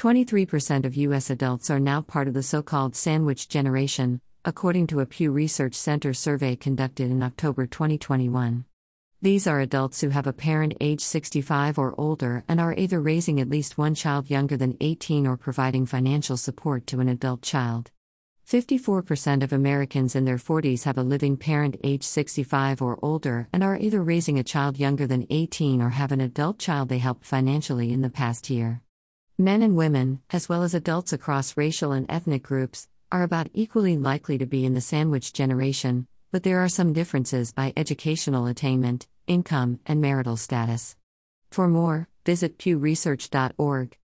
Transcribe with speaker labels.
Speaker 1: 23% of U.S. adults are now part of the so-called sandwich generation, according to a Pew Research Center survey conducted in October 2021. These are adults who have a parent age 65 or older and are either raising at least one child younger than 18 or providing financial support to an adult child. 54% of Americans in their 40s have a living parent age 65 or older and are either raising a child younger than 18 or have an adult child they helped financially in the past year. Men and women, as well as adults across racial and ethnic groups, are about equally likely to be in the sandwich generation, but there are some differences by educational attainment, income, and marital status. For more, visit pewresearch.org.